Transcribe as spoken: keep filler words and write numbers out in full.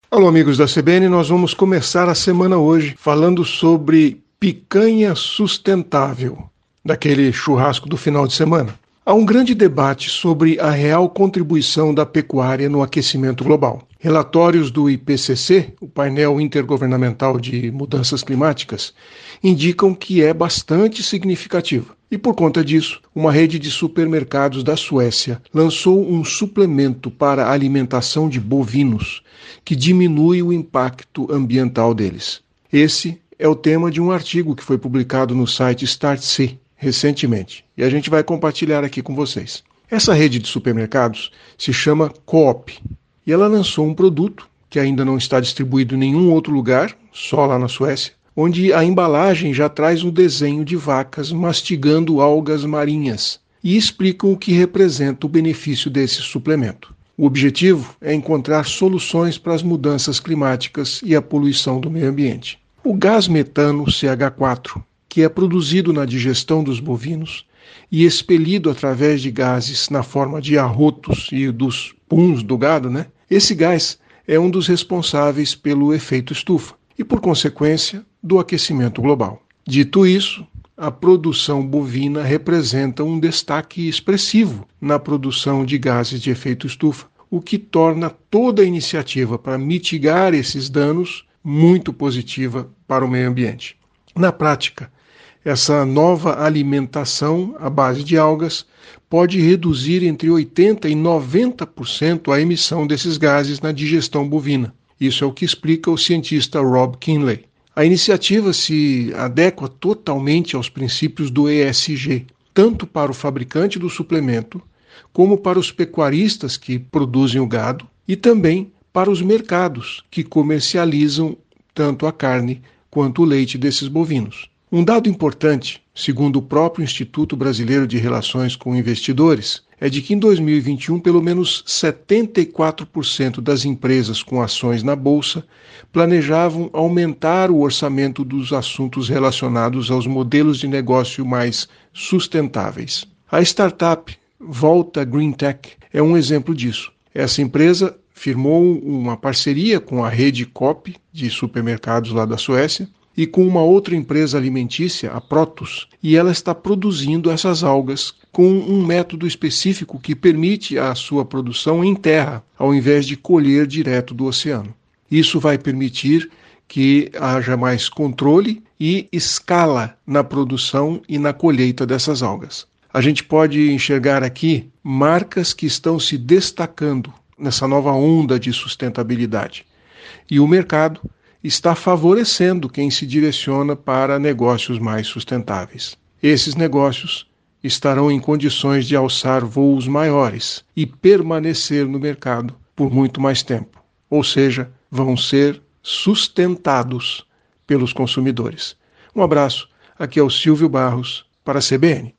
Alô, amigos da C B N, nós vamos começar a semana hoje falando sobre picanha sustentável, daquele churrasco do final de semana. Há um grande debate sobre a real contribuição da pecuária no aquecimento global. Relatórios do I P C C, o painel intergovernamental de mudanças climáticas, indicam que é bastante significativa. E por conta disso, uma rede de supermercados da Suécia lançou um suplemento para a alimentação de bovinos que diminui o impacto ambiental deles. Esse é o tema de um artigo que foi publicado no site Startse recentemente, e a gente vai compartilhar aqui com vocês. Essa rede de supermercados se chama Coop, e ela lançou um produto que ainda não está distribuído em nenhum outro lugar, só lá na Suécia, onde a embalagem já traz um desenho de vacas mastigando algas marinhas e explicam o que representa o benefício desse suplemento. O objetivo é encontrar soluções para as mudanças climáticas e a poluição do meio ambiente. O gás metano C H quatro, que é produzido na digestão dos bovinos e expelido através de gases na forma de arrotos e dos puns do gado, né? Esse gás é um dos responsáveis pelo efeito estufa e, por consequência, do aquecimento global. Dito isso, a produção bovina representa um destaque expressivo na produção de gases de efeito estufa, o que torna toda a iniciativa para mitigar esses danos muito positiva para o meio ambiente. Na prática, essa nova alimentação à base de algas pode reduzir entre oitenta por cento e noventa por cento a emissão desses gases na digestão bovina. Isso é o que explica o cientista Rob Kinley. A iniciativa se adequa totalmente aos princípios do E S G, tanto para o fabricante do suplemento, como para os pecuaristas que produzem o gado e também para os mercados que comercializam tanto a carne quanto o leite desses bovinos. Um dado importante, segundo o próprio Instituto Brasileiro de Relações com Investidores, é de que em dois mil e vinte e um, pelo menos setenta e quatro por cento das empresas com ações na Bolsa planejavam aumentar o orçamento dos assuntos relacionados aos modelos de negócio mais sustentáveis. A startup Volta Green Tech é um exemplo disso. Essa empresa firmou uma parceria com a rede Coop de supermercados lá da Suécia e com uma outra empresa alimentícia, a Protus, e ela está produzindo essas algas com um método específico que permite a sua produção em terra, ao invés de colher direto do oceano. Isso vai permitir que haja mais controle e escala na produção e na colheita dessas algas. A gente pode enxergar aqui marcas que estão se destacando nessa nova onda de sustentabilidade. E o mercado está favorecendo quem se direciona para negócios mais sustentáveis. Esses negócios estarão em condições de alçar voos maiores e permanecer no mercado por muito mais tempo. Ou seja, vão ser sustentados pelos consumidores. Um abraço, aqui é o Silvio Barros para a C B N.